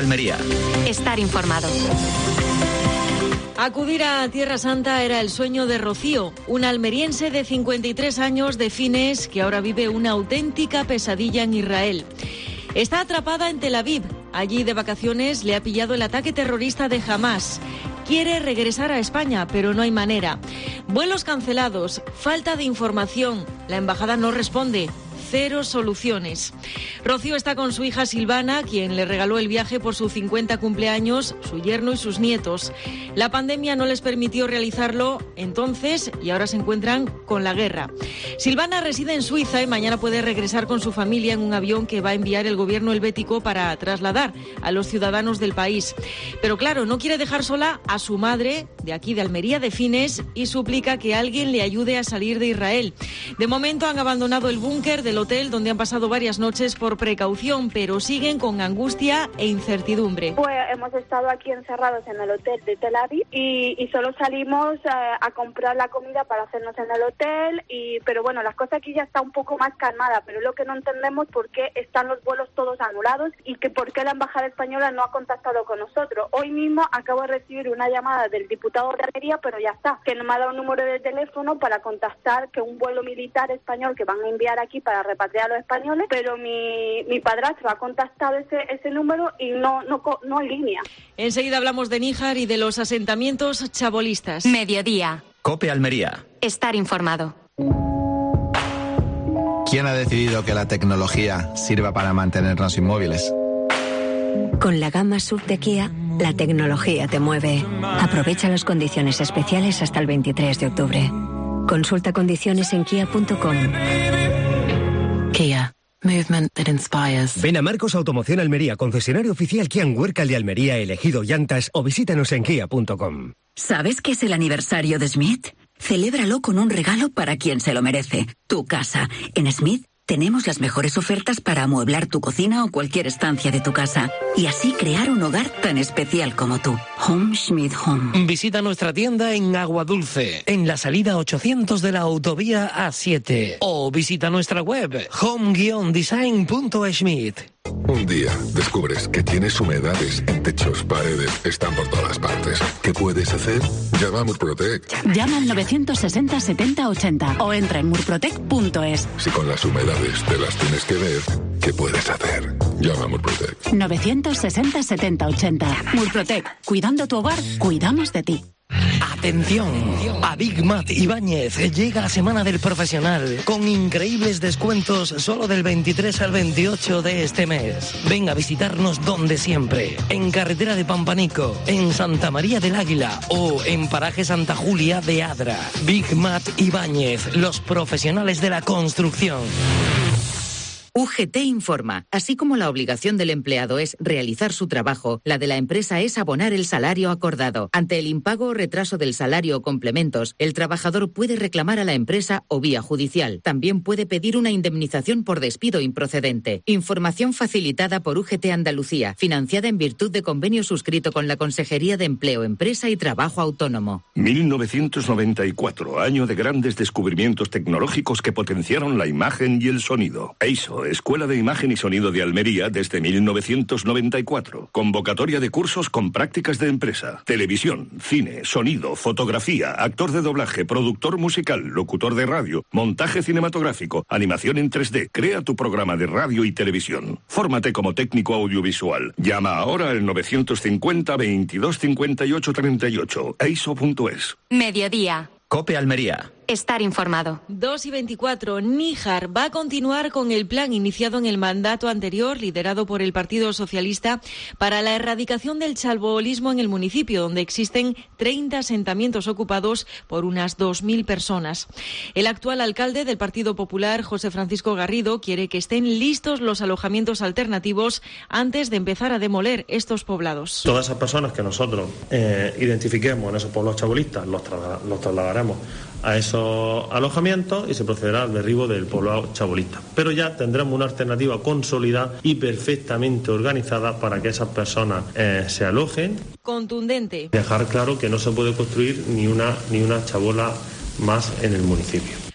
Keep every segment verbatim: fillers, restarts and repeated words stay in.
Almería. Estar informado. Acudir a Tierra Santa era el sueño de Rocío, una almeriense de cincuenta y tres años de Fines que ahora vive una auténtica pesadilla en Israel. Está atrapada en Tel Aviv. Allí de vacaciones le ha pillado el ataque terrorista de Hamás. Quiere regresar a España, pero no hay manera. Vuelos cancelados, falta de información. La embajada no responde. Cero soluciones. Rocío está con su hija Silvana, quien le regaló el viaje por su cincuenta cumpleaños, su yerno y sus nietos. La pandemia no les permitió realizarlo entonces y ahora se encuentran con la guerra. Silvana reside en Suiza y mañana puede regresar con su familia en un avión que va a enviar el gobierno helvético para trasladar a los ciudadanos del país. Pero claro, no quiere dejar sola a su madre, de aquí de Almería de Fines, y suplica que alguien le ayude a salir de Israel. De momento han abandonado el búnker del hotel donde han pasado varias noches por precaución, pero siguen con angustia e incertidumbre. Pues hemos estado aquí encerrados en el hotel de Tel Aviv y, y solo salimos a, a comprar la comida para hacernos en el hotel, y pero bueno, las cosas aquí ya está un poco más calmada, pero lo que no entendemos por qué están los vuelos todos anulados y que por qué la embajada española no ha contactado con nosotros. Hoy mismo acabo de recibir una llamada del diputado de Almería, pero ya está, que no me ha dado un número de teléfono para contactar que un vuelo militar español que van a enviar aquí para repatriar a los españoles, pero mi, mi padrastro ha contactado ese, ese número y no, no, no hay línea. Enseguida hablamos de Níjar y de los asentamientos chabolistas. Mediodía. COPE Almería. Estar informado. ¿Quién ha decidido que la tecnología sirva para mantenernos inmóviles? Con la gama S U V de Kia, la tecnología te mueve. Aprovecha las condiciones especiales hasta el veintitrés de octubre. Consulta condiciones en kia punto com. Kia. Movement that inspires. Ven a Marcos Automoción Almería, concesionario oficial Kia en Huércal de Almería, elegido llantas, o visítanos en kia punto com. ¿Sabes qué es el aniversario de Smith? Celébralo con un regalo para quien se lo merece. Tu casa. En Smith tenemos las mejores ofertas para amueblar tu cocina o cualquier estancia de tu casa y así crear un hogar tan especial como tú. Home Smith Home. Visita nuestra tienda en Agua Dulce, en la salida ochocientos de la autovía A siete, o visita nuestra web home guion design punto schmidt. Un día descubres que tienes humedades en techos, paredes, están por todas partes. ¿Qué puedes hacer? Llama a Murprotec. Llama al novecientos sesenta setenta ochenta o entra en murprotec punto es. Si con las humedades te las tienes que ver, ¿qué puedes hacer? Llama a Murprotec. novecientos sesenta setenta ochenta. Murprotec. Cuidando tu hogar, cuidamos de ti. Atención, a Big Mat Ibáñez llega la Semana del Profesional con increíbles descuentos solo del veintitrés al veintiocho de este mes. Ven a visitarnos donde siempre, en Carretera de Pampanico, en Santa María del Águila o en Paraje Santa Julia de Adra. Big Mat Ibáñez, los profesionales de la construcción. U G T informa. Así como la obligación del empleado es realizar su trabajo, la de la empresa es abonar el salario acordado. Ante el impago o retraso del salario o complementos, el trabajador puede reclamar a la empresa o vía judicial. También puede pedir una indemnización por despido improcedente. Información facilitada por U G T Andalucía, financiada en virtud de convenio suscrito con la Consejería de Empleo, Empresa y Trabajo Autónomo. mil novecientos noventa y cuatro, año de grandes descubrimientos tecnológicos que potenciaron la imagen y el sonido. EISO, Escuela de Imagen y Sonido de Almería desde mil novecientos noventa y cuatro. Convocatoria de cursos con prácticas de empresa. Televisión, cine, sonido, fotografía, actor de doblaje, productor musical, locutor de radio, montaje cinematográfico, animación en tres D. Crea tu programa de radio y televisión. Fórmate como técnico audiovisual. Llama ahora al novecientos cincuenta veintidós cincuenta y ocho treinta y ocho. eiso punto es. Mediodía. COPE Almería. Estar informado. dos y veinticuatro. Níjar va a continuar con el plan iniciado en el mandato anterior, liderado por el Partido Socialista, para la erradicación del chalbolismo en el municipio, donde existen treinta asentamientos ocupados por unas dos mil personas. El actual alcalde del Partido Popular, José Francisco Garrido, quiere que estén listos los alojamientos alternativos antes de empezar a demoler estos poblados. Todas esas personas que nosotros eh, identifiquemos en esos pueblos chabolistas los, tra- los trasladaremos a esos alojamientos y se procederá al derribo del poblado chabolista. Pero ya tendremos una alternativa consolidada y perfectamente organizada para que esas personas eh, se alojen. Contundente. Dejar claro que no se puede construir ni una, ni una chabola más en el municipio.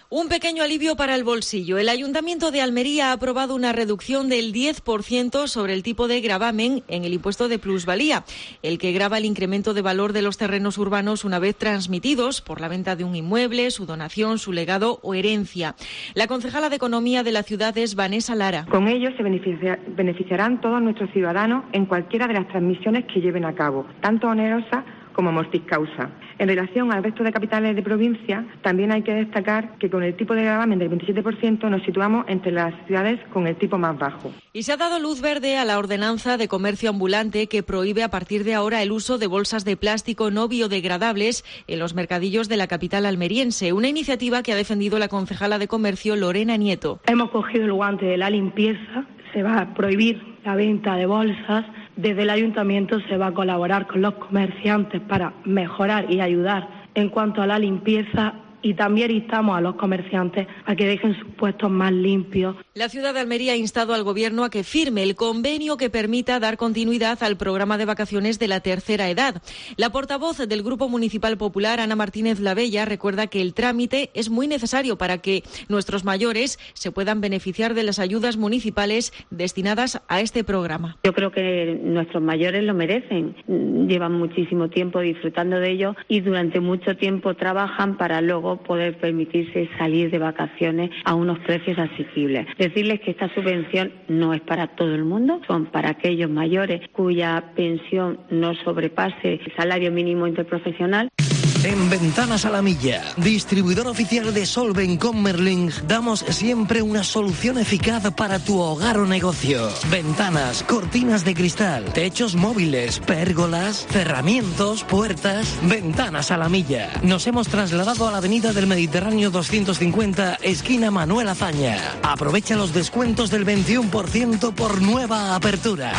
Un pequeño alivio para el bolsillo. El Ayuntamiento de Almería ha aprobado una reducción del diez por ciento sobre el tipo de gravamen en el impuesto de plusvalía, el que grava el incremento de valor de los terrenos urbanos una vez transmitidos por la venta de un inmueble, su donación, su legado o herencia. La concejala de Economía de la ciudad es Vanessa Lara. Con ello se beneficia, beneficiarán todos nuestros ciudadanos en cualquiera de las transmisiones que lleven a cabo, tanto onerosas como mortis causa. En relación al resto de capitales de provincia, también hay que destacar que con el tipo de gravamen del veintisiete por ciento nos situamos entre las ciudades con el tipo más bajo. Y se ha dado luz verde a la ordenanza de comercio ambulante que prohíbe a partir de ahora el uso de bolsas de plástico no biodegradables en los mercadillos de la capital almeriense, una iniciativa que ha defendido la concejala de comercio Lorena Nieto. Hemos cogido el guante de la limpieza, se va a prohibir la venta de bolsas. Desde el ayuntamiento se va a colaborar con los comerciantes para mejorar y ayudar en cuanto a la limpieza, y también instamos a los comerciantes a que dejen sus puestos más limpios. La ciudad de Almería ha instado al Gobierno a que firme el convenio que permita dar continuidad al programa de vacaciones de la tercera edad. La portavoz del Grupo Municipal Popular, Ana Martínez Lavella, recuerda que el trámite es muy necesario para que nuestros mayores se puedan beneficiar de las ayudas municipales destinadas a este programa. Yo creo que nuestros mayores lo merecen. Llevan muchísimo tiempo disfrutando de ello y durante mucho tiempo trabajan para luego poder permitirse salir de vacaciones a unos precios asequibles. Decirles que esta subvención no es para todo el mundo, son para aquellos mayores cuya pensión no sobrepase el salario mínimo interprofesional. En Ventanas a la Milla, distribuidor oficial de Solvencom Merlin, damos siempre una solución eficaz para tu hogar o negocio. Ventanas, cortinas de cristal, techos móviles, pérgolas, cerramientos, puertas. Ventanas a la Milla. Nos hemos trasladado a la avenida del Mediterráneo doscientos cincuenta, esquina Manuel Azaña. Aprovecha los descuentos del veintiuno por ciento por nueva apertura.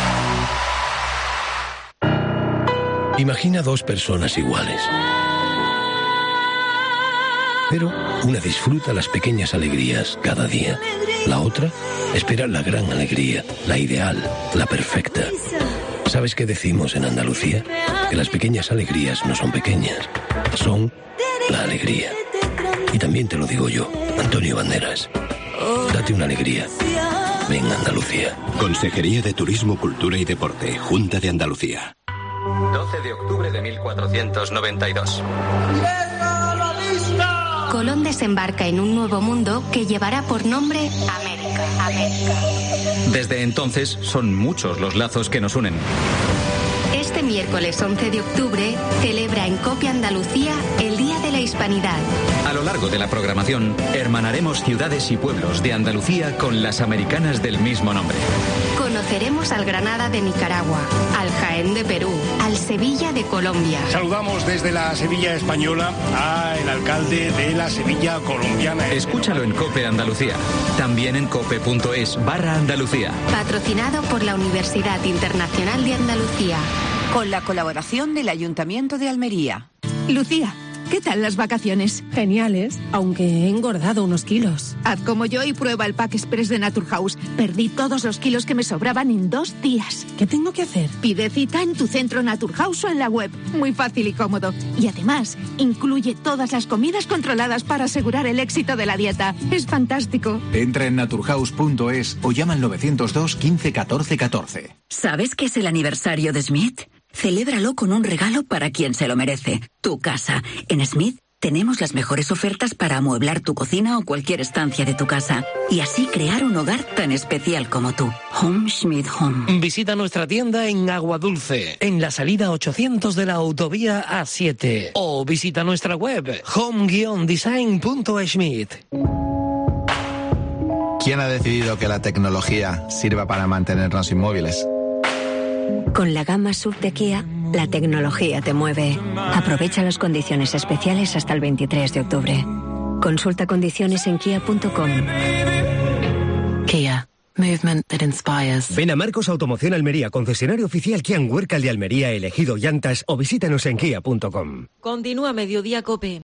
Imagina dos personas iguales. Pero una disfruta las pequeñas alegrías cada día. La otra espera la gran alegría, la ideal, la perfecta. ¿Sabes qué decimos en Andalucía? Que las pequeñas alegrías no son pequeñas, son la alegría. Y también te lo digo yo, Antonio Banderas. Date una alegría. Ven Andalucía. Consejería de Turismo, Cultura y Deporte, Junta de Andalucía. doce de octubre de mil cuatrocientos noventa y dos. Colón desembarca en un nuevo mundo que llevará por nombre América. América. Desde entonces son muchos los lazos que nos unen. Este miércoles once de octubre celebra en COPE Andalucía el Día de la Hispanidad. A lo largo de la programación, hermanaremos ciudades y pueblos de Andalucía con las americanas del mismo nombre. Conoceremos al Granada de Nicaragua, al Jaén de Perú, al Sevilla de Colombia. Saludamos desde la Sevilla española al alcalde de la Sevilla colombiana. Escúchalo en COPE Andalucía. También en cope.es barra Andalucía. Patrocinado por la Universidad Internacional de Andalucía. Con la colaboración del Ayuntamiento de Almería. Lucía, ¿qué tal las vacaciones? Geniales, aunque he engordado unos kilos. Haz como yo y prueba el Pack Express de Naturhaus. Perdí todos los kilos que me sobraban en dos días. ¿Qué tengo que hacer? Pide cita en tu centro Naturhaus o en la web. Muy fácil y cómodo. Y además, incluye todas las comidas controladas para asegurar el éxito de la dieta. Es fantástico. Entra en naturhaus punto es o llama al novecientos dos quince catorce catorce. ¿Sabes qué es el aniversario de Smith? Celébralo con un regalo para quien se lo merece. Tu casa. En Smith tenemos las mejores ofertas para amueblar tu cocina o cualquier estancia de tu casa. Y así crear un hogar tan especial como tú. Home Smith Home. Visita nuestra tienda en Aguadulce, en la salida ochocientos de la autovía A siete. O visita nuestra web home guion design punto smith. ¿Quién ha decidido que la tecnología sirva para mantenernos inmóviles? Con la gama S U V de Kia, la tecnología te mueve. Aprovecha las condiciones especiales hasta el veintitrés de octubre. Consulta condiciones en kia punto com. Kia. Movement that inspires. Ven a Marcos Automoción Almería, concesionario oficial Kia en Huércal de Almería, elegido llantas, o visítanos en kia punto com. Continúa Mediodía COPE.